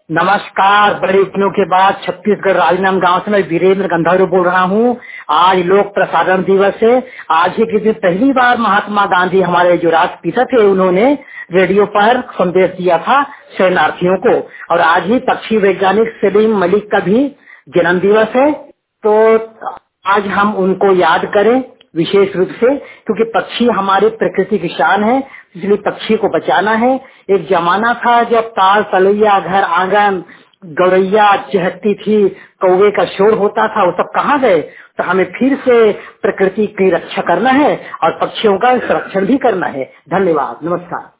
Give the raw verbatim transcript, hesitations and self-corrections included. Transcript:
नमस्कार। बड़े दिनों के बाद छत्तीसगढ़ राजनांद गांव से मैं वीरेंद्र गंधर्व बोल रहा हूं। आज लोक प्रसारण दिवस है। आज ही के दिन पहली बार महात्मा गांधी, हमारे जो राष्ट्रपिता थे, उन्होंने रेडियो पर संदेश दिया था शरणार्थियों को। और आज ही पक्षी वैज्ञानिक सलीम मलिक का भी जन्म दिवस है। तो आज हम उनको याद करें विशेष रूप से, क्योंकि पक्षी हमारी प्रकृति की शान है, इसलिए पक्षी को बचाना है। एक जमाना था जब ताल तलैया घर आंगन गौरैया चहकती थी, कौवे का शोर होता था, वो सब कहाँ गए। तो हमें फिर से प्रकृति की रक्षा करना है और पक्षियों का संरक्षण भी करना है। धन्यवाद, नमस्कार।